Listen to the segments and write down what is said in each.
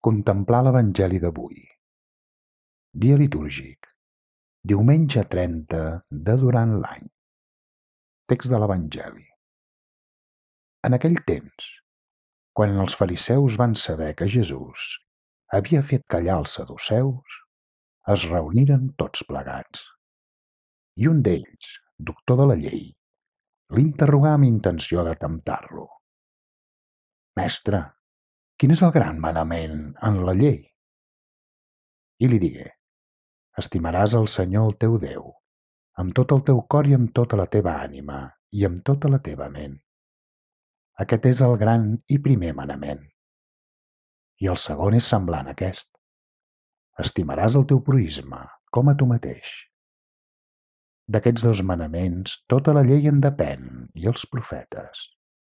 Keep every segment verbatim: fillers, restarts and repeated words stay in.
Contemplar l'Evangeli d'avui. Dia litúrgic. Diumenge trenta de durant l'any. Text de l'Evangeli. En aquell temps, quan els fariseus van saber que Jesús havia fet callar els saduceus, es reuniren tots plegats. I un d'ells, doctor de la llei, l'interrogà amb intenció de temptar-lo. Mestre, quin és el gran manament en la llei? I li digué: estimaràs el Senyor el teu Déu, amb tot el teu cor i amb tota la teva ànima i amb tota la teva ment. Aquest és el gran i primer manament. I el segon és semblant a aquest: estimaràs el teu proïsme com a tu mateix. D'aquests dos manaments tota la llei en depèn i els profetes.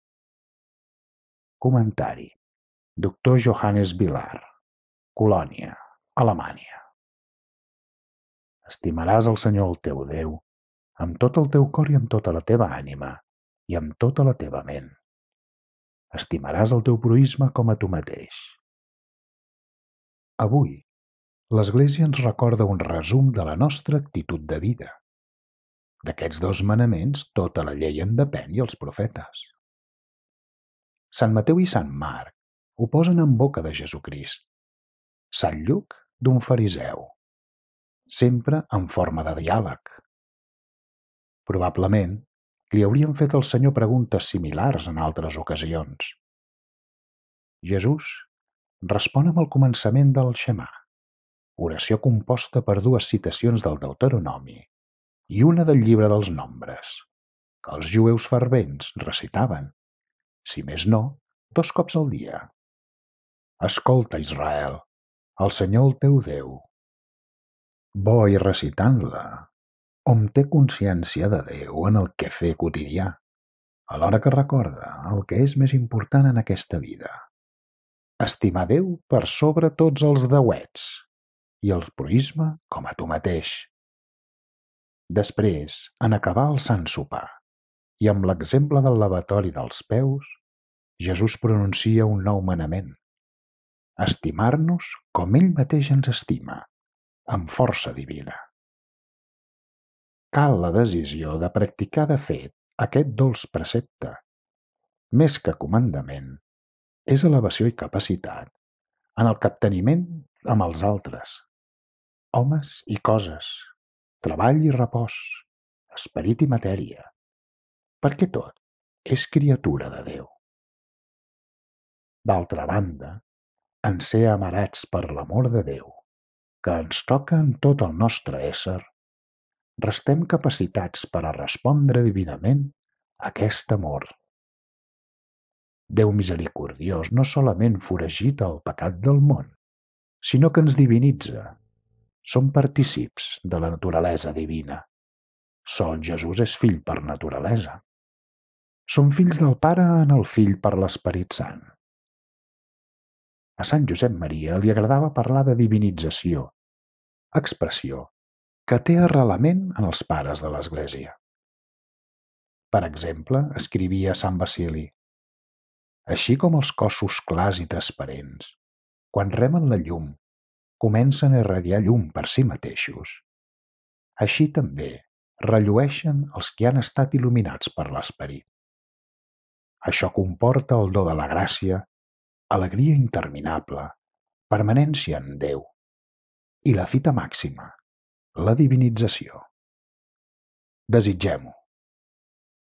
Comentari: doctor Johannes Vilar, Colònia, Alemanya. Estimaràs el Senyor el teu Déu amb tot el teu cor i amb tota la teva ànima i amb tota la teva ment. Estimaràs el teu proïsme com a tu mateix. Avui, l'Església ens recorda un resum de la nostra actitud de vida. D'aquests dos manaments tota la llei en depèn i els profetes. Sant Mateu i Sant Marc ho posen en boca de Jesucrist. Sant Lluc d'un fariseu, sempre en forma de diàleg. Probablement li haurien fet al Senyor preguntes similars en altres ocasions. Jesús respon amb el començament del Xemà, oració composta per dues citacions del Deuteronomi i una del llibre dels Nombres, que els jueus fervents recitaven, si més no, dos cops al dia. Escolta, Israel, el Senyor el teu Déu. Bo i recitant-la, hom té consciència de Déu en el quefer quotidià, alhora que recorda el que és més important en aquesta vida: estimar Déu per sobre tots els deuets i el proïsme com a tu mateix. Després, en acabar el Sant Sopar i amb l'exemple del lavatori dels peus, Jesús pronuncia un nou manament: estimar-nos com ell mateix ens estima, amb força divina. Cal la decisió de practicar de fet aquest dolç precepte. Més que comandament, és elevació i capacitat en el capteniment amb els altres, homes i coses, treball i repòs, esperit i matèria, perquè tot és criatura de Déu. D'altra banda, en ser amarats per l'amor de Déu, que ens toca en tot el nostre ésser, restem capacitats per a respondre divinament a aquest amor. Déu misericordiós no solament foragita el pecat del món, sinó que ens divinitza. Som partícips de la naturalesa divina. Sol Jesús és fill per naturalesa. Som fills del Pare en el Fill per l'Esperit Sant. A Sant Josep Maria li agradava parlar de divinització, expressió que té arrelament en els pares de l'Església. Per exemple, escrivia Sant Basili: així com els cossos clars i transparents, quan remen la llum, comencen a irradiar llum per si mateixos, així també rellueixen els que han estat il·luminats per l'Esperit. Això comporta el do de la gràcia, alegria interminable, permanència en Déu i la fita màxima, la divinització. Desitgem-ho.